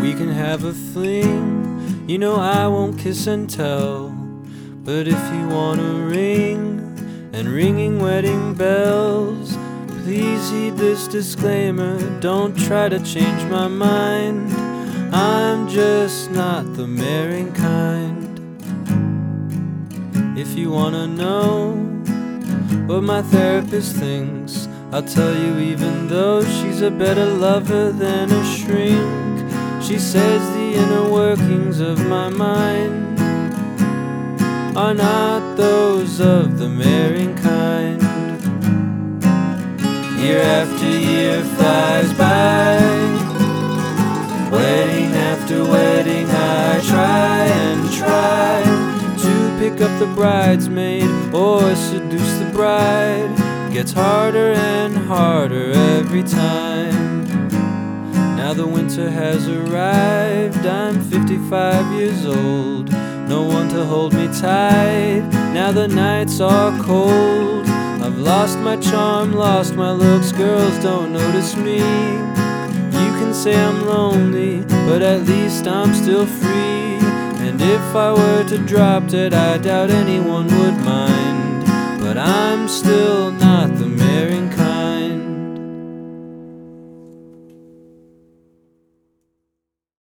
we can have a fling. You know I won't kiss and tell, but if you want a ring and ringing wedding bells, please heed this disclaimer, don't try to change my mind. I'm just not the marrying kind. If you wanna know what my therapist thinks, I'll tell you, even though she's a better lover than a shrink. She says the inner workings of my mind are not those of the marrying kind. Year after year flies by, wedding after wedding I try and try to pick up the bridesmaid or seduce the bride. Gets harder and harder every time. Now the winter has arrived, I'm 55 years old, no one to hold me tight. Now the nights are cold, I've lost my charm, lost my looks, girls don't notice me. You can say I'm lonely, but at least I'm still free. And if I were to drop dead, I doubt anyone would mind. But I'm still not the